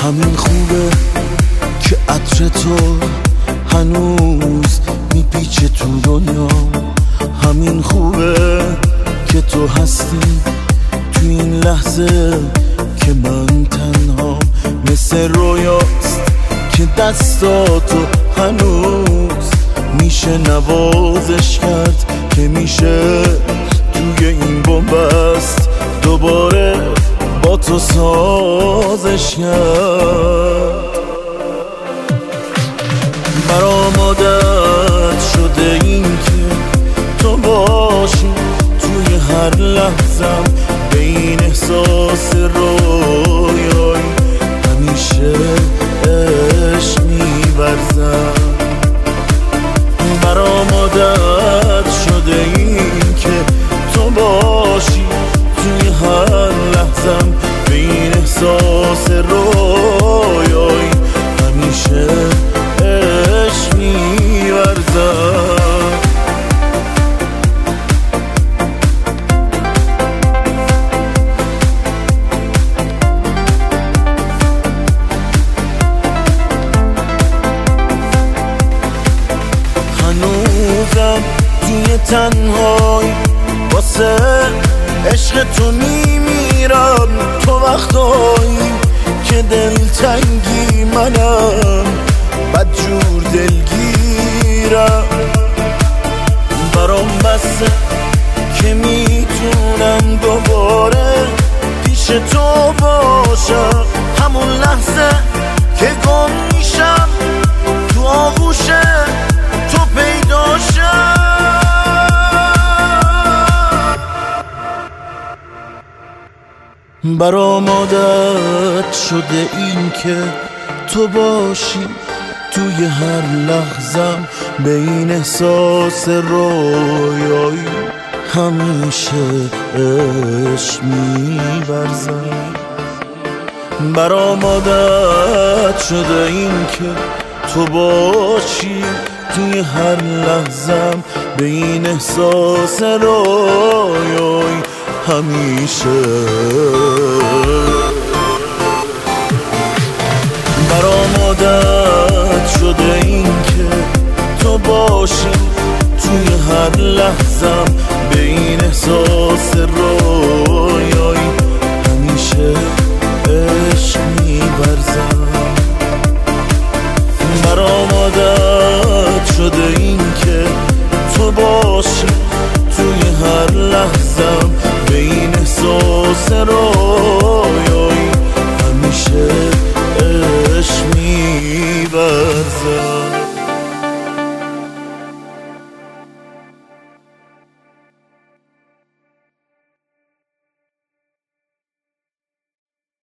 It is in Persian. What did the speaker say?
همین خوبه که عطر تو هنوز میپیچه تو دنیا. همین خوبه که تو هستی تو این لحظه که من تنها، مثل رویاست که دستاتو هنوز میشه نوازش کرد، که میشه توی این بنبست دوباره با تو سازش کرد. برام عادت شده این که تو باشی توی هر لحظم، به این احساس رویایی همیشه عشق می‌ورزم. برام عادت شده این که تو باشی توی هر لحظم، به این احساس رویایی همیشه عشق می‌ورزم. هنوزم توی تنهایی واسه عشق تو میمیرم. تو وقتایی که دلتنگی منم بدجور دلگیرم. برام بسه که میتونم دوباره پیش تو باشم، همون لحظه که گم میشم تو آغوش تو پیداشم. برام عادت شده این که تو باشی توی هر لحظم، به این احساس رویایی همیشه عشق می‌ورزم. برام عادت شده این که تو باشی توی هر لحظم، به این احساس رویایی همیشه. برام عادت شده این که تو باشی توی هر لحظم، به این احساس رویایی همیشه عشق می‌ورزم. برام عادت شده این که تو باشی توی هر لحظم، به این احساس رویایی